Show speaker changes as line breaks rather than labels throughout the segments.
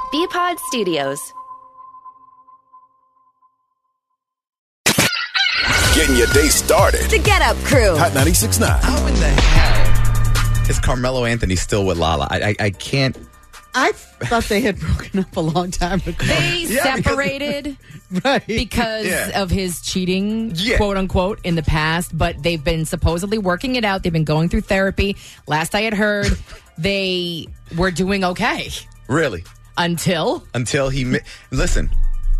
Bpod Studios.
Getting your day started.
The Get Up Crew.
Hot 96.9.
How in the hell is Carmelo Anthony still with Lala? I can't.
I thought they had broken up a long time ago.
They separated
Right.
because of his cheating,
Yeah.
quote unquote, in the past, but they've been supposedly working it out. They've been going through therapy. Last I had heard, they were doing okay
Really?
until
Listen,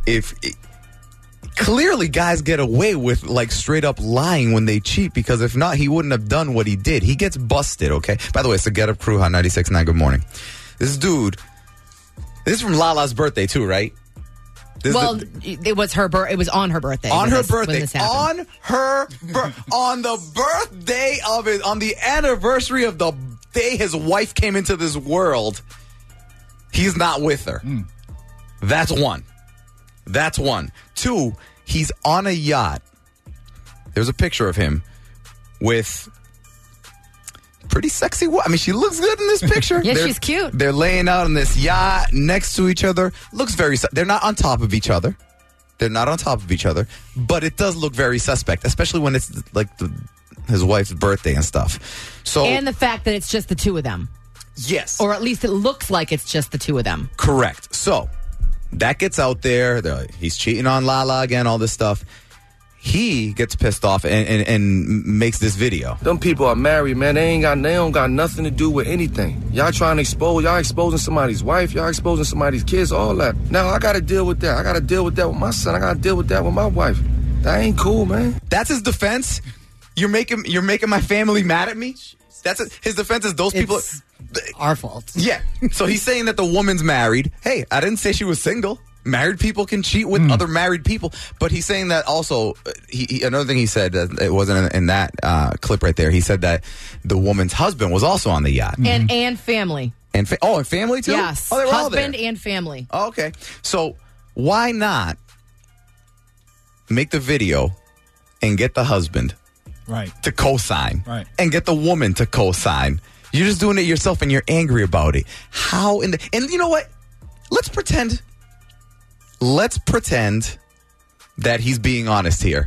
clearly guys get away with like straight up lying when they cheat, because if not, he wouldn't have done what he did. He gets busted, okay? By the way, it's the Get Up Crew, Hot 96.9. Good morning. This dude, this is from Lala's birthday too, right?
it was it was on her birthday.
On
when
her
this- when
birthday.
this happened.
On the birthday of it, on the anniversary of the day his wife came into this world, he's not with her. That's one. That's one. Two, he's on a yacht. There's a picture of him with pretty sexy woman. I mean, she looks good in this picture.
Yeah, she's cute.
They're laying out on this yacht next to each other. Looks very... They're not on top of each other. But it does look very suspect, especially when it's like his wife's birthday and stuff. So,
And the fact that it's just the two of them.
yes.
Or at least it looks like it's just the two of them.
Correct. So that gets out there. He's cheating on Lala again, all this stuff. He gets pissed off and makes this video.
Them people are married, man. They don't got nothing to do with anything. Y'all trying to y'all exposing somebody's wife, y'all exposing somebody's kids, all that. Now I gotta deal with that. I gotta deal with that with my son. I gotta deal with that with my wife. That ain't cool, man.
That's his defense. You're making my family mad at me. His defense is those people.
It's our fault.
Yeah. So he's saying that the woman's married. Hey, I didn't say she was single. Married people can cheat with other married people. But he's saying that also, another thing he said, it wasn't in that clip right there. He said that the woman's husband was also on the yacht.
And family.
And family too?
Yes.
Oh, they were
Husband
all there.
and family.
Oh, okay. So why not make the video and get the husband to co-sign and get the woman to co-sign? You're just doing it yourself and you're angry about it. And you know what? Let's pretend that he's being honest here.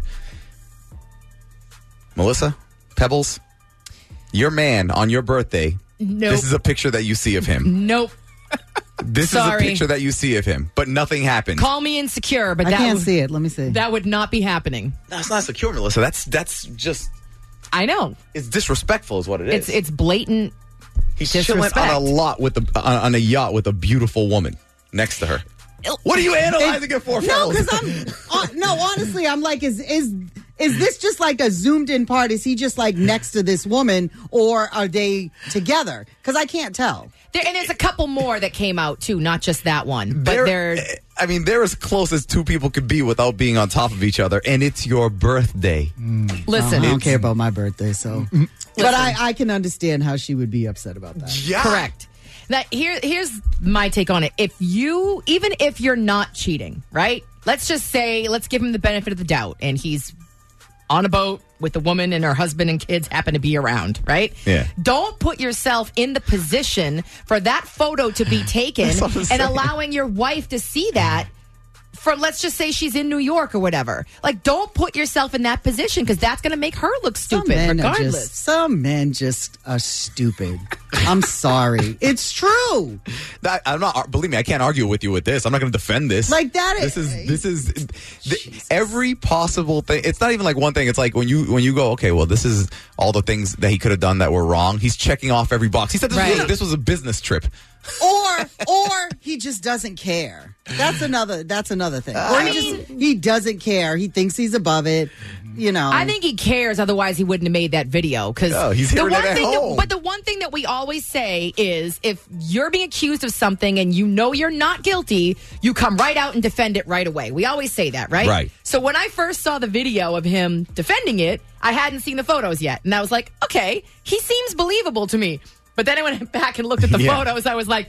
Melissa, Pebbles, your man on your birthday.
Nope.
This is a picture that you see of him.
Nope.
This is a picture that you see of him, but nothing happened.
Call me insecure, but
I can't see it. Let me see.
That would not be happening.
That's not secure, Melissa. That's just...
I know.
It's disrespectful is what it is.
It's blatant.
He's chilling
disrespect.
on a yacht with a beautiful woman next to her. What are you analyzing it for,
No,
fellas?
because honestly, I'm like, is this just like a zoomed in part? Is he just like next to this woman, or are they together? Because I can't tell.
And there's a couple more that came out too, not just that one. But they're
they're as close as two people could be without being on top of each other, and it's your birthday.
listen.
I don't care about my birthday, so. But I can understand how she would be upset about that.
Yeah.
Correct. That here's my take on it. Even if you're not cheating, right? Let's just say, let's give him the benefit of the doubt, and he's on a boat with a woman and her husband and kids happen to be around, right?
Yeah.
Don't put yourself in the position for that photo to be taken
That's what I'm
and
saying.
allowing your wife to see that. From, let's just say she's in New York or whatever. Like, don't put yourself in that position, because that's going to make her look stupid regardless.
Some men just are stupid. I'm sorry. It's true.
I'm not. Believe me, I can't argue with you with this. I'm not going to defend this.
Like that.
This is every possible thing. It's not even like one thing. It's like when you go, okay, well, this is all the things that he could have done that were wrong. He's checking off every box. He said this was a business trip.
Or he just doesn't care. That's another thing. Or he doesn't care. He thinks he's above it. You know.
I think he cares. Otherwise, he wouldn't have made that video. Because
he's hearing it at home.
But the one thing that we always say is, if you're being accused of something and you know you're not guilty, you come right out and defend it right away. We always say that, right?
Right.
So when I first saw the video of him defending it, I hadn't seen the photos yet, and I was like, okay, he seems believable to me. But then I went back and looked at the photos. I was like,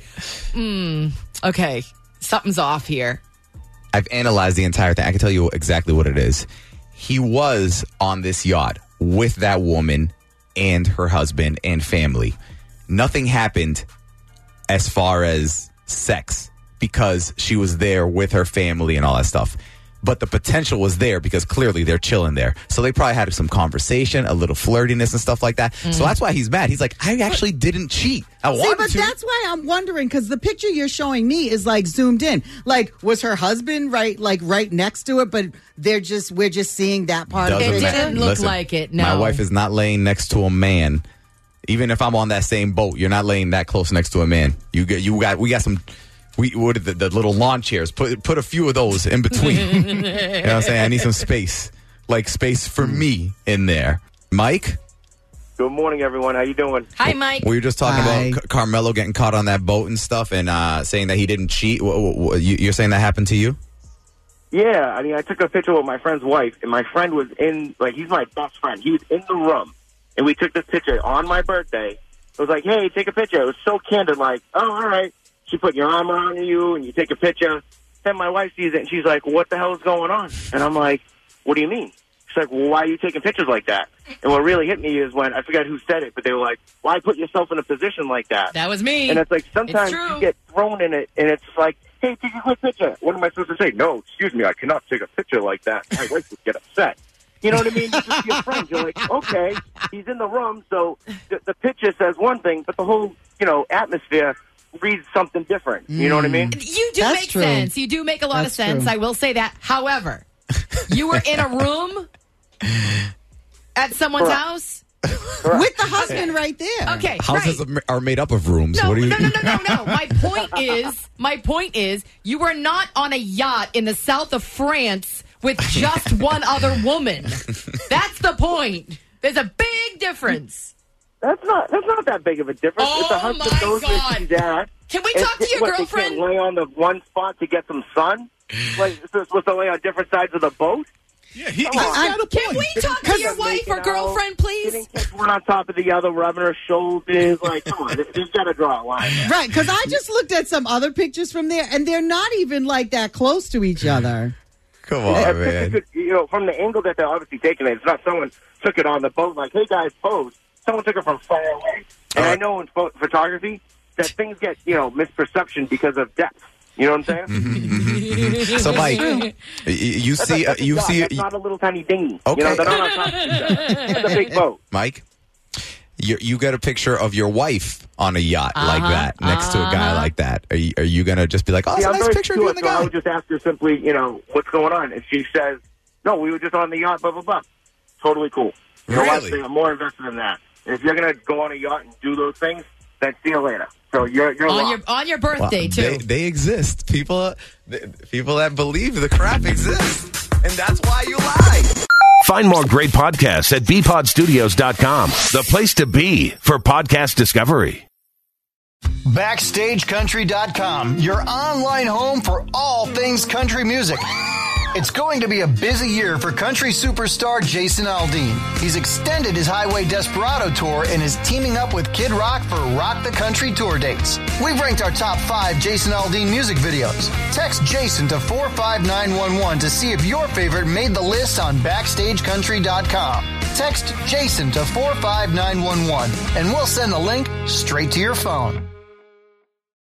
okay, something's off here.
I've analyzed the entire thing. I can tell you exactly what it is. He was on this yacht with that woman and her husband and family. Nothing happened as far as sex because she was there with her family and all that stuff. But the potential was there because clearly they're chilling there. So they probably had some conversation, a little flirtiness and stuff like that. So that's why he's mad. He's like, I actually didn't cheat. I wanted to.
That's why I'm wondering, because the picture you're showing me is like zoomed in. Like, was her husband right next to it, but we're just seeing that part of
It
it.
didn't look like it, no.
My wife is not laying next to a man. Even if I'm on that same boat, you're not laying that close next to a man. We got some. What are the little lawn chairs? Put a few of those in between. You know what I'm saying? I need some space, like space for me in there. Mike?
Good morning, everyone. How you doing?
Hi, Mike.
We were just talking
Hi.
about Carmelo getting caught on that boat and stuff and saying that he didn't cheat. You're saying that happened to you?
Yeah, I mean, I took a picture with my friend's wife, and my friend was he's my best friend. He was in the room, and we took this picture on my birthday. It was like, hey, take a picture. It was so candid, like, oh, all right. She put your arm around you, and you take a picture. Then my wife sees it, and she's like, what the hell is going on? And I'm like, what do you mean? She's like, well, why are you taking pictures like that? And what really hit me is when, I forgot who said it, but they were like, why put yourself in a position like that?
That was me.
And it's like, sometimes
It's true.
you get thrown in it, and it's like, hey, take a quick picture. What am I supposed to say? No, excuse me, I cannot take a picture like that. My wife would get upset. You know what I mean? This is your friend. You're like, okay, he's in the room, so the picture says one thing, but the whole, atmosphere reads something different. You know what I mean?
You do
That's
make
true.
sense. You do make a lot
That's
of sense.
true.
I will say that. However, you were in a room at someone's
Correct.
house.
With the husband right there.
Okay,
Houses
right.
are made up of rooms.
No,
What do you?
no. My point is, you were not on a yacht in the south of France with just one other woman. That's the point. There's a big difference.
That's not that big of a difference.
Oh,
if the husband
my
knows where
God.
she's at.
Can we talk to your
They
girlfriend?
can't lay on the one spot to get some sun? Like, they're supposed to lay on different sides of the boat?
Yeah, he's
Come on.
got a
Can
point.
we talk to your wife or girlfriend, please?
Sitting catch one on top of the other, rubbing her shoulders. Like, come on, they've got to draw a line.
Right, because I just looked at some other pictures from there, and they're not even like that close to each other.
Come on,
That
man.
picture could, from the angle that they're obviously taking it, it's not someone took it on the boat like, hey, guys, pose. Someone took it from far away. And I know in photography that things get, misperception because of depth. You know what I'm saying?
So, Mike, you see,
That's not a little tiny dinghy.
Okay.
They're not on top of each other. It's a big boat.
Mike, you get a picture of your wife on a yacht like that next to a guy like that. Are you gonna just be like, oh, it's
Yeah,
a
I'm
nice
very
picture of you and
sure,
the
so I
guy?
would just ask her simply, what's going on? And she says, no, we were just on the yacht, blah, blah, blah. Totally cool. You know what?
Really?
I'm more invested in that. And if you're going to go on a yacht and do those things, then see you later. So you're locked.
On your birthday, too.
They exist. People that believe the crap exists, and that's why you lie.
Find more great podcasts at bpodstudios.com, the place to be for podcast discovery.
BackstageCountry.com, your online home for all things country music. It's going to be a busy year for country superstar Jason Aldean. He's extended his Highway Desperado tour and is teaming up with Kid Rock for Rock the Country tour dates. We've ranked our top 5 Jason Aldean music videos. Text Jason to 45911 to see if your favorite made the list on BackstageCountry.com. Text Jason to 45911 and we'll send the link straight to your phone.